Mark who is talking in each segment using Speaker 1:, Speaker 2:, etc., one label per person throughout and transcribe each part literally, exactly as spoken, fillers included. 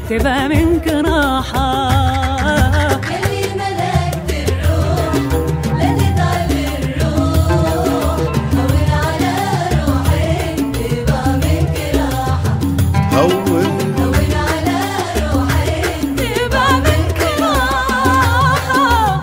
Speaker 1: تبى منك راحة.
Speaker 2: يلي ملكت الروح لا تتعب الروح، هون على روحك تبى منك راحة.
Speaker 3: هون
Speaker 2: هون على روحك
Speaker 1: تبى منك راحة.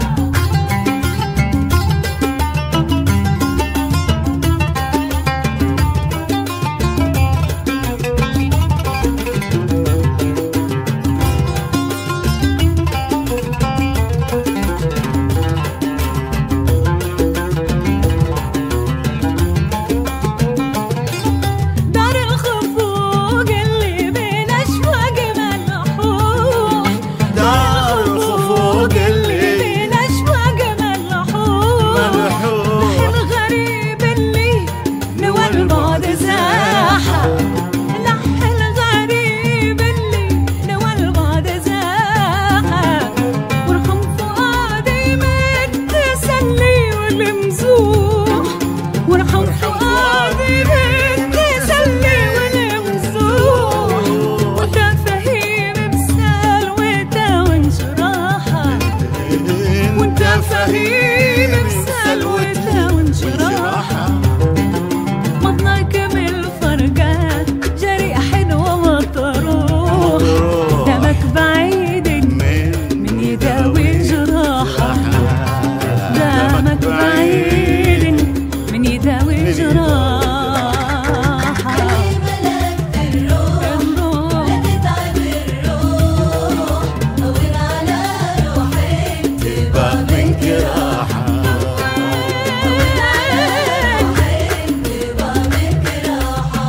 Speaker 1: دار الخفوق اللي بين أشواق ملحوح،
Speaker 3: دار الخفوق اللي
Speaker 1: بين أشواق ملحوح،
Speaker 3: ملحوح.
Speaker 1: لحن غريب اللي نوى البعد زاحة، لحن غريب اللي نوى البعد زاحة. وارحم فؤادي من تسلي والمزوح، وارحم فؤادي من تسلي والمزوح. وانت فهيم بسلوته وانشراحة، وانت فهيم بسلوته وانشراحة. مضناك من الفرقات جريح ومطروح، دمك بعيد من يداوي الجراحة، دمك بعيد من يداوي الجراحة.
Speaker 2: يلي ملكت الروح لا تتعب الروح، هون على روحك تبى منك راحة. هون على روحك تبى منك راحة.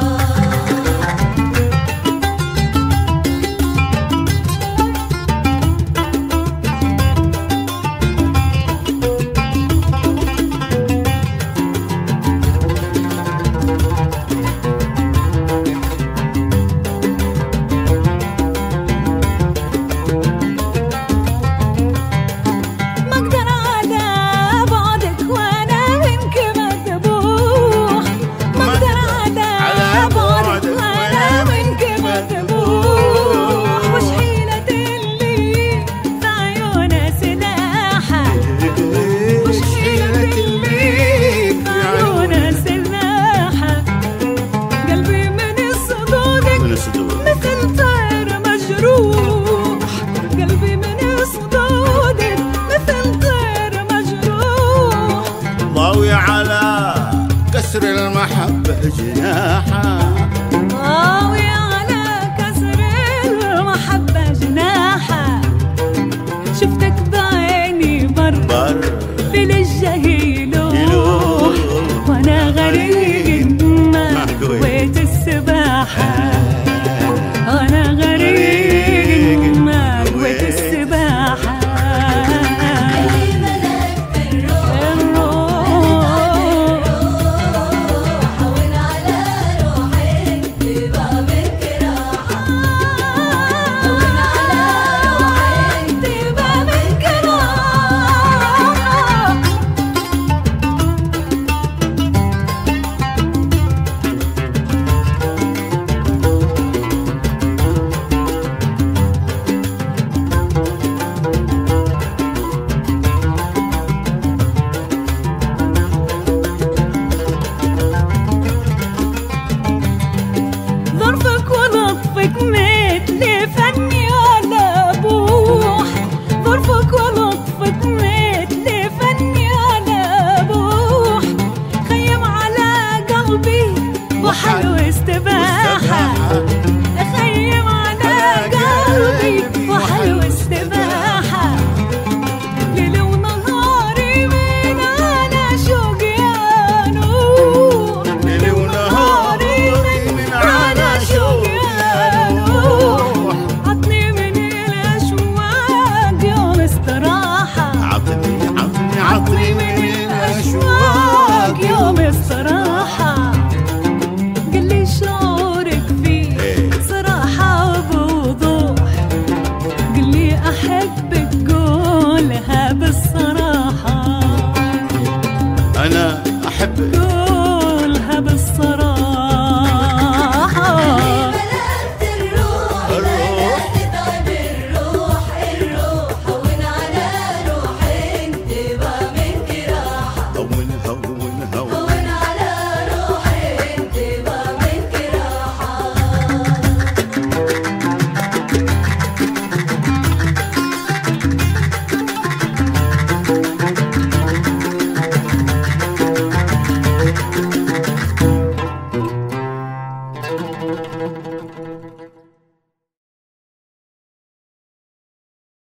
Speaker 1: ما اقدر على بعدك وانا منك مذبوح، ما اقدر على بعدك وانا منك مذبوح. وش حيلة اللي في عيونه سلاحة، وش حيلة اللي في عيونه سلاحة. قلبي من صدودك
Speaker 3: من الصدور
Speaker 1: مثل طير مجروح، قلبي من صدودك مثل طير مجروح.
Speaker 3: ضاوي على كسر المحبة جناحه.